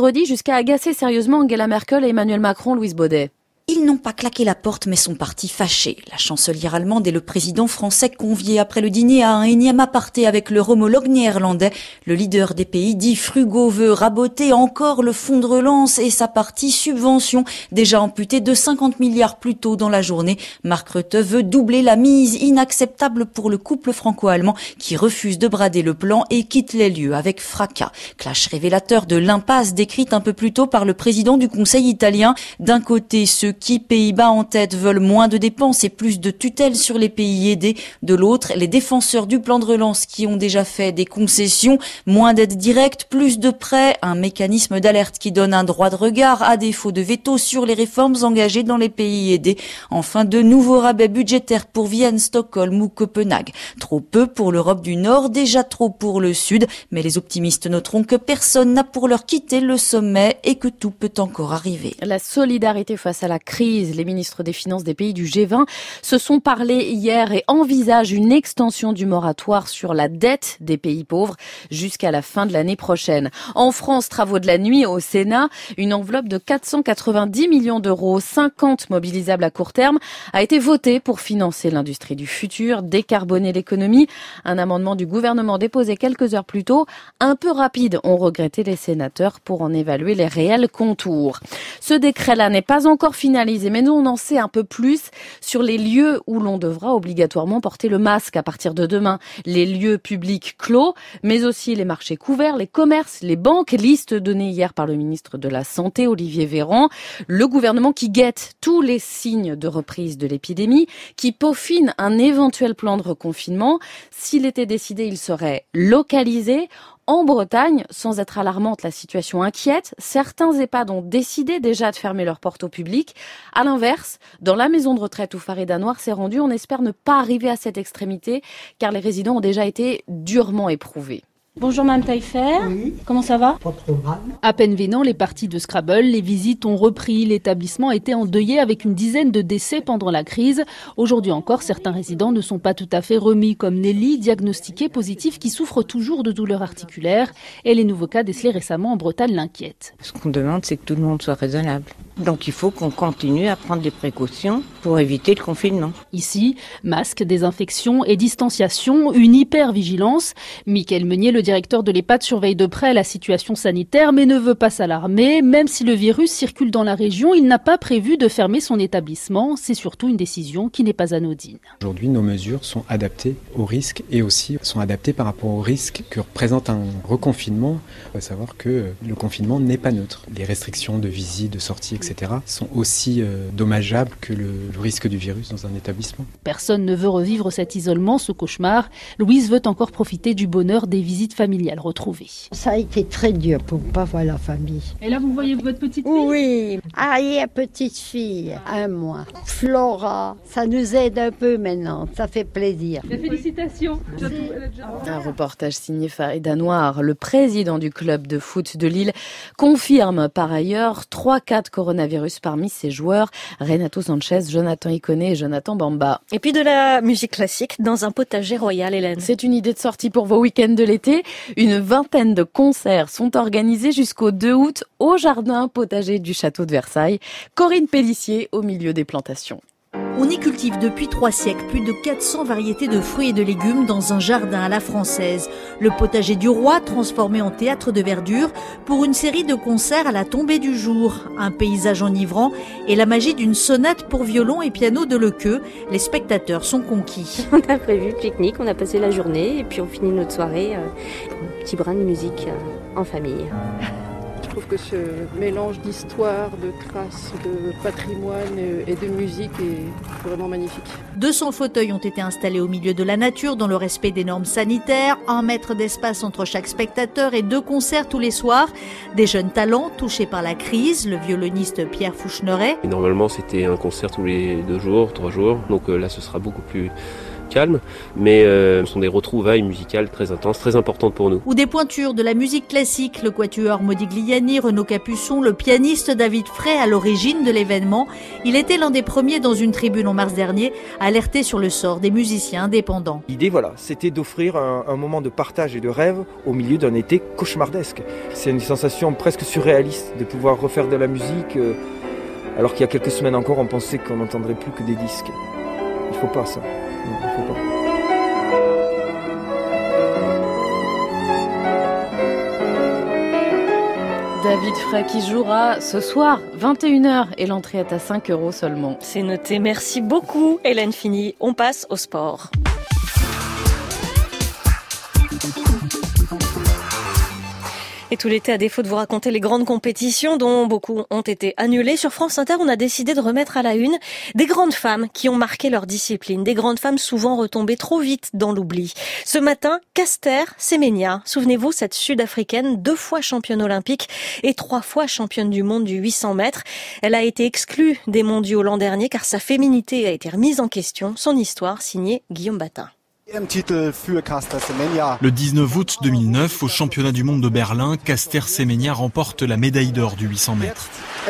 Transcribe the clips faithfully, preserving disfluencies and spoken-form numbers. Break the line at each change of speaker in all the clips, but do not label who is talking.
redit jusqu'à agacer sérieusement Angela Merkel et Emmanuel Macron, Louise Baudet.
Ils n'ont pas claqué la porte mais sont partis fâchés. La chancelière allemande et le président français conviés après le dîner à un énième aparté avec leur homologue néerlandais. Le leader des pays dits frugaux veut raboter encore le fonds de relance et sa partie subvention, déjà amputée de cinquante milliards plus tôt dans la journée. Mark Rutte veut doubler la mise, inacceptable pour le couple franco-allemand qui refuse de brader le plan et quitte les lieux avec fracas. Clash révélateur de l'impasse décrite un peu plus tôt par le président du Conseil italien. D'un côté, ceux qui, Pays-Bas en tête, veulent moins de dépenses et plus de tutelle sur les pays aidés. De l'autre, les défenseurs du plan de relance qui ont déjà fait des concessions, moins d'aide directe, plus de prêts, un mécanisme d'alerte qui donne un droit de regard à défaut de veto sur les réformes engagées dans les pays aidés. Enfin, de nouveaux rabais budgétaires pour Vienne, Stockholm ou Copenhague. Trop peu pour l'Europe du Nord, déjà trop pour le Sud. Mais les optimistes noteront que personne n'a pour leur quitté le sommet et que tout peut encore arriver.
La solidarité face à la crise. Les ministres des Finances des pays du G vingt se sont parlé hier et envisagent une extension du moratoire sur la dette des pays pauvres jusqu'à la fin de l'année prochaine. En France, travaux de la nuit au Sénat, une enveloppe de quatre cent quatre-vingt-dix millions d'euros, cinquante mobilisables à court terme, a été votée pour financer l'industrie du futur, décarboner l'économie. Un amendement du gouvernement déposé quelques heures plus tôt, un peu rapide, ont regretté les sénateurs pour en évaluer les réels contours. Ce décret-là n'est pas encore finalisé, mais nous on en sait un peu plus sur les lieux où l'on devra obligatoirement porter le masque à partir de demain. Les lieux publics clos, mais aussi les marchés couverts, les commerces, les banques. Liste donnée hier par le ministre de la Santé, Olivier Véran. Le gouvernement qui guette tous les signes de reprise de l'épidémie, qui peaufine un éventuel plan de reconfinement. S'il était décidé, il serait localisé. En Bretagne, sans être alarmante, la situation inquiète. Certains EHPAD ont décidé déjà de fermer leurs portes au public. À l'inverse, dans la maison de retraite où Farid Anouar s'est rendu, on espère ne pas arriver à cette extrémité, car les résidents ont déjà été durement éprouvés.
Bonjour Mme Taillefer, oui. Comment ça va?
Pas trop mal.
À peine venant les parties de Scrabble, les visites ont repris. L'établissement était endeuillé avec une dizaine de décès pendant la crise. Aujourd'hui encore, certains résidents ne sont pas tout à fait remis, comme Nelly, diagnostiquée positive, qui souffre toujours de douleurs articulaires. Et les nouveaux cas décelés récemment en Bretagne l'inquiètent.
Ce qu'on demande, c'est que tout le monde soit raisonnable. Donc il faut qu'on continue à prendre des précautions pour éviter le confinement.
Ici, masque, désinfection et distanciation, une hyper-vigilance. Mickaël Meunier, le directeur de l'EHPAD, surveille de près la situation sanitaire, mais ne veut pas s'alarmer. Même si le virus circule dans la région, il n'a pas prévu de fermer son établissement. C'est surtout une décision qui n'est pas anodine.
Aujourd'hui, nos mesures sont adaptées aux risques et aussi sont adaptées par rapport aux risques que représente un reconfinement. Il faut savoir que le confinement n'est pas neutre. Les restrictions de visite, de sortie, et cetera sont aussi euh, dommageables que le, le risque du virus dans un établissement.
Personne ne veut revivre cet isolement, ce cauchemar. Louise veut encore profiter du bonheur des visites familiales retrouvées.
Ça a été très dur pour ne pas voir la famille.
Et là, vous voyez votre petite fille?
Oui, arrière petite fille, un mois. Flora, ça nous aide un peu maintenant, ça fait plaisir.
Félicitations.
Un reportage signé Farid Anouar, le président du club de foot de Lille, confirme par ailleurs trois cas de coronavirus parmi ses joueurs, Renato Sanchez, Jonathan Iconé et Jonathan Bamba.
Et puis de la musique classique dans un potager royal, Hélène.
C'est une idée de sortie pour vos week-ends de l'été. Une vingtaine de concerts sont organisés jusqu'au deux août au jardin potager du château de Versailles. Corinne Pellissier au milieu des plantations.
On y cultive depuis trois siècles plus de quatre cents variétés de fruits et de légumes dans un jardin à la française. Le potager du roi, transformé en théâtre de verdure, pour une série de concerts à la tombée du jour. Un paysage enivrant et la magie d'une sonate pour violon et piano de Lequeux. Les spectateurs sont conquis.
On a prévu le pique-nique, on a passé la journée et puis on finit notre soirée, euh, un petit brin de musique euh, en famille.
Je trouve que ce mélange d'histoire, de traces, de patrimoine et de musique est vraiment magnifique.
deux cents fauteuils ont été installés au milieu de la nature dans le respect des normes sanitaires, un mètre d'espace entre chaque spectateur et deux concerts tous les soirs. Des jeunes talents touchés par la crise, le violoniste Pierre Fouchneret.
Et normalement c'était un concert tous les deux jours, trois jours, donc là ce sera beaucoup plus calme, mais euh, ce sont des retrouvailles musicales très intenses, très importantes pour nous.
Ou des pointures de la musique classique, le quatuor Modigliani, Renaud Capuçon, le pianiste David Frey à l'origine de l'événement. Il était l'un des premiers dans une tribune en mars dernier à alerter sur le sort des musiciens indépendants.
L'idée, voilà, c'était d'offrir un, un moment de partage et de rêve au milieu d'un été cauchemardesque. C'est une sensation presque surréaliste de pouvoir refaire de la musique, euh, alors qu'il y a quelques semaines encore, on pensait qu'on n'entendrait plus que des disques. Il faut pas ça. Non, il faut pas.
David Frey qui jouera ce soir, vingt et une heures, et l'entrée est à cinq euros seulement.
C'est noté. Merci beaucoup, Hélène Fini. On passe au sport. Et tout l'été, à défaut de vous raconter les grandes compétitions dont beaucoup ont été annulées, sur France Inter, on a décidé de remettre à la une des grandes femmes qui ont marqué leur discipline, des grandes femmes souvent retombées trop vite dans l'oubli. Ce matin, Caster Semenya, souvenez-vous, cette Sud-Africaine, deux fois championne olympique et trois fois championne du monde du huit cents mètres. Elle a été exclue des mondiaux l'an dernier car sa féminité a été remise en question. Son histoire, signée Guillaume Batin.
Le dix-neuf août deux mille neuf, au championnat du monde de Berlin, Caster Semenya remporte la médaille d'or du huit cents mètres.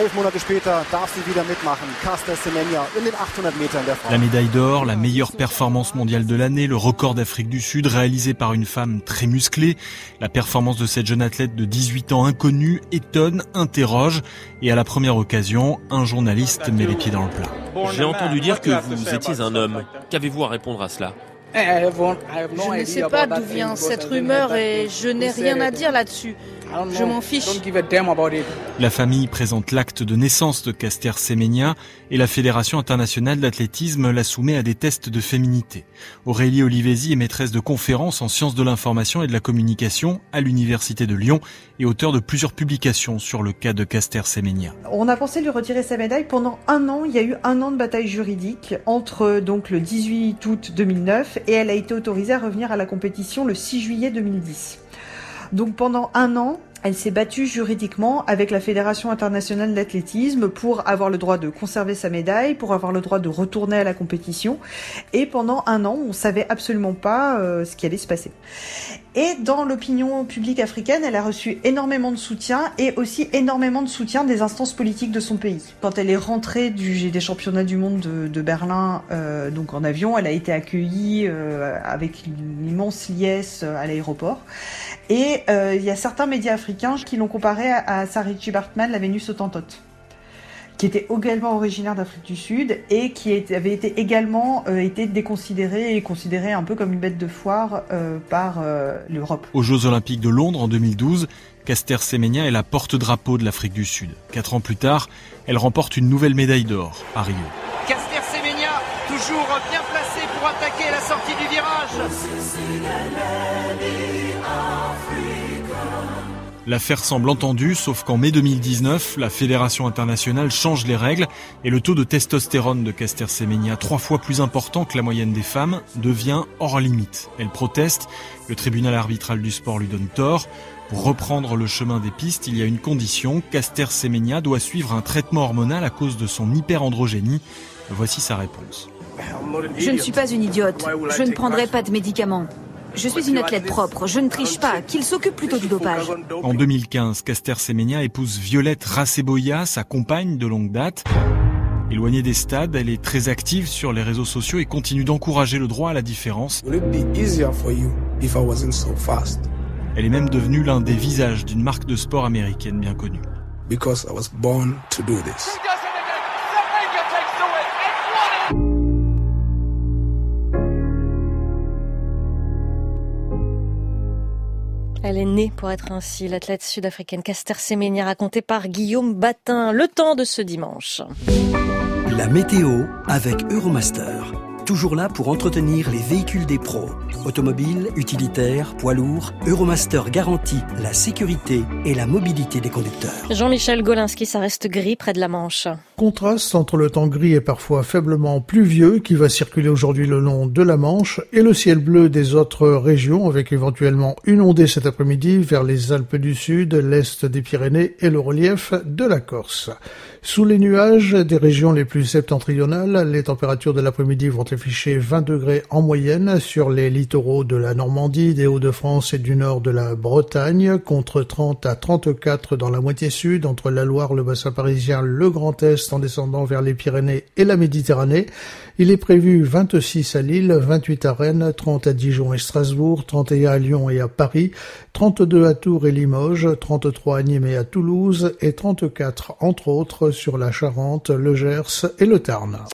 La médaille d'or, la meilleure performance mondiale de l'année, le record d'Afrique du Sud réalisé par une femme très musclée. La performance de cette jeune athlète de dix-huit ans inconnue étonne, interroge et à la première occasion, un journaliste met les pieds dans le plat.
J'ai entendu dire que vous étiez un homme. Qu'avez-vous à répondre à cela ?
Je ne sais pas d'où vient cette rumeur et je n'ai rien à dire là-dessus. Je m'en fiche.
La famille présente l'acte de naissance de Caster Semenya et la Fédération internationale d'athlétisme la soumet à des tests de féminité. Aurélie Olivesi est maîtresse de conférences en sciences de l'information et de la communication à l'Université de Lyon et auteure de plusieurs publications sur le cas de Caster Semenya.
On a pensé lui retirer sa médaille pendant un an. Il y a eu un an de bataille juridique entre donc le dix-huit août deux mille neuf et elle a été autorisée à revenir à la compétition le six juillet deux mille dix. Donc pendant un an, elle s'est battue juridiquement avec la Fédération internationale d'athlétisme pour avoir le droit de conserver sa médaille, pour avoir le droit de retourner à la compétition. Et pendant un an, on savait absolument pas euh, ce qui allait se passer. Et dans l'opinion publique africaine, elle a reçu énormément de soutien et aussi énormément de soutien des instances politiques de son pays. Quand elle est rentrée du, des championnats du monde de, de Berlin, euh, donc en avion, elle a été accueillie euh, avec une immense liesse à l'aéroport. Et euh, il y a certains médias africains qui l'ont comparée à, à Saartjie Baartman, la Vénus Hottentote, qui était également originaire d'Afrique du Sud et qui était, avait été également euh, été déconsidérée et considérée un peu comme une bête de foire euh, par euh, l'Europe.
Aux Jeux Olympiques de Londres en deux mille douze, Caster Semenya est la porte-drapeau de l'Afrique du Sud. Quatre ans plus tard, elle remporte une nouvelle médaille d'or à Rio.
Caster Semenya, toujours bien placé pour attaquer la sortie du virage.
L'affaire semble entendue, sauf qu'en mai deux mille dix-neuf, la Fédération internationale change les règles et le taux de testostérone de Caster Semenya, trois fois plus important que la moyenne des femmes, devient hors limite. Elle proteste, le tribunal arbitral du sport lui donne tort. Pour reprendre le chemin des pistes, il y a une condition, Caster Semenya doit suivre un traitement hormonal à cause de son hyperandrogénie. Voici sa réponse.
Je ne suis pas une idiote, je ne prendrai pas de médicaments. Je suis une athlète propre, je ne triche pas, qu'il s'occupe plutôt du dopage.
En deux mille quinze, Caster Semenya épouse Violette Raseboya, sa compagne de longue date. Éloignée des stades, elle est très active sur les réseaux sociaux et continue d'encourager le droit à la différence. Elle est même devenue l'un des visages d'une marque de sport américaine bien connue.
Because I was born to do this.
Elle est née pour être ainsi, l'athlète sud-africaine Caster Semenya, racontée par Guillaume Batin. Le temps de ce dimanche.
La météo avec Euromaster. Toujours là pour entretenir les véhicules des pros. Automobiles, utilitaires, poids lourds, Euromaster garantit la sécurité et la mobilité des conducteurs.
Jean-Michel Golinski, ça reste gris près de la Manche.
Contraste entre le temps gris et parfois faiblement pluvieux qui va circuler aujourd'hui le long de la Manche et le ciel bleu des autres régions avec éventuellement une ondée cet après-midi vers les Alpes du Sud, l'est des Pyrénées et le relief de la Corse. Sous les nuages des régions les plus septentrionales, les températures de l'après-midi vont afficher vingt degrés en moyenne sur les littoraux de la Normandie, des Hauts-de-France et du nord de la Bretagne, contre trente à trente-quatre dans la moitié sud, entre la Loire, le bassin parisien, le Grand Est en descendant vers les Pyrénées et la Méditerranée. Il est prévu vingt-six à Lille, vingt-huit à Rennes, trente à Dijon et Strasbourg, trente et un à Lyon et à Paris, trente-deux à Tours et Limoges, trente-trois à Nîmes et à Toulouse et trente-quatre entre autres sur la Charente, le Gers et le Tarn.